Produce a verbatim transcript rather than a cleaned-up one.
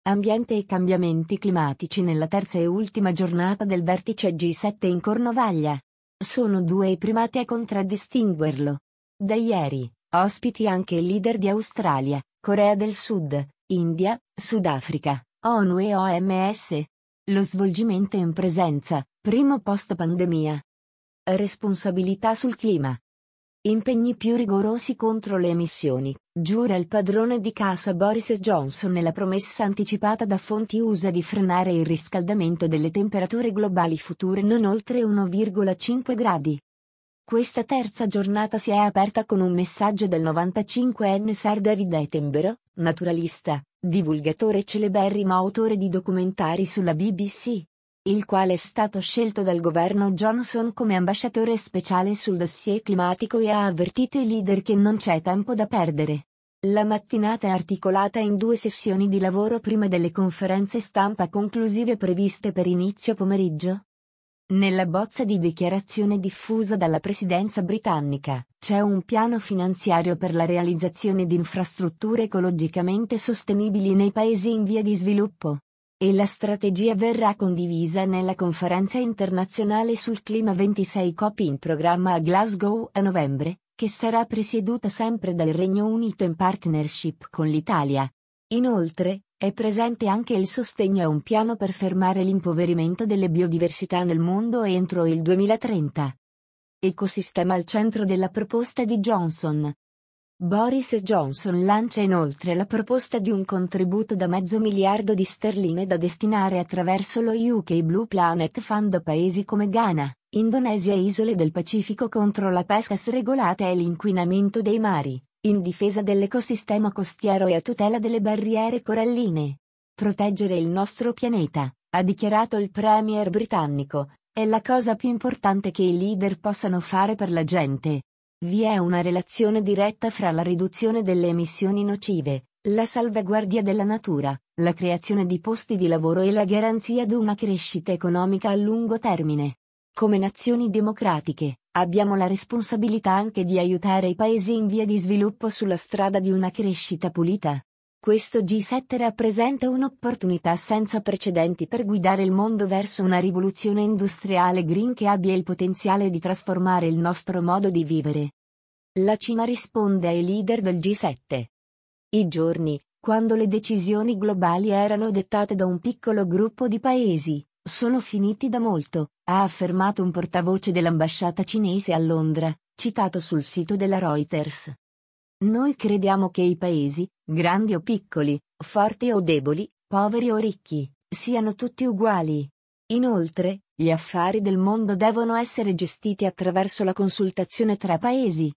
Ambiente e cambiamenti climatici nella terza e ultima giornata del vertice G sette in Cornovaglia. Sono due i primati a contraddistinguerlo. Da ieri, ospiti anche il leader di Australia, Corea del Sud, India, Sudafrica, ONU e O M S. Lo svolgimento in presenza, primo post pandemia. Responsabilità sul clima. Impegni più rigorosi contro le emissioni, giura il padrone di casa Boris Johnson nella promessa anticipata da fonti U S A di frenare il riscaldamento delle temperature globali future non oltre uno virgola cinque gradi. Questa terza giornata si è aperta con un messaggio del novantacinquenne Sir David Attenborough, naturalista, divulgatore e celeberrimo autore di documentari sulla B B C, il quale è stato scelto dal governo Johnson come ambasciatore speciale sul dossier climatico e ha avvertito i leader che non c'è tempo da perdere. La mattinata è articolata in due sessioni di lavoro prima delle conferenze stampa conclusive previste per inizio pomeriggio. Nella bozza di dichiarazione diffusa dalla presidenza britannica, c'è un piano finanziario per la realizzazione di infrastrutture ecologicamente sostenibili nei paesi in via di sviluppo. E la strategia verrà condivisa nella conferenza internazionale sul clima ventisei COP in programma a Glasgow a novembre, che sarà presieduta sempre dal Regno Unito in partnership con l'Italia. Inoltre, è presente anche il sostegno a un piano per fermare l'impoverimento delle biodiversità nel mondo entro il duemilatrenta. Ecosistema al centro della proposta di Johnson. Boris Johnson lancia inoltre la proposta di un contributo da mezzo miliardo di sterline da destinare attraverso lo U K Blue Planet Fund a paesi come Ghana, Indonesia e isole del Pacifico contro la pesca sregolata e l'inquinamento dei mari, in difesa dell'ecosistema costiero e a tutela delle barriere coralline. Proteggere il nostro pianeta, ha dichiarato il premier britannico, è la cosa più importante che i leader possano fare per la gente. Vi è una relazione diretta fra la riduzione delle emissioni nocive, la salvaguardia della natura, la creazione di posti di lavoro e la garanzia di una crescita economica a lungo termine. Come nazioni democratiche, abbiamo la responsabilità anche di aiutare i paesi in via di sviluppo sulla strada di una crescita pulita. Questo G sette rappresenta un'opportunità senza precedenti per guidare il mondo verso una rivoluzione industriale green che abbia il potenziale di trasformare il nostro modo di vivere. La Cina risponde ai leader del G sette. I giorni, quando le decisioni globali erano dettate da un piccolo gruppo di paesi, sono finiti da molto, ha affermato un portavoce dell'ambasciata cinese a Londra, citato sul sito della Reuters. Noi crediamo che i paesi, grandi o piccoli, forti o deboli, poveri o ricchi, siano tutti uguali. Inoltre, gli affari del mondo devono essere gestiti attraverso la consultazione tra paesi,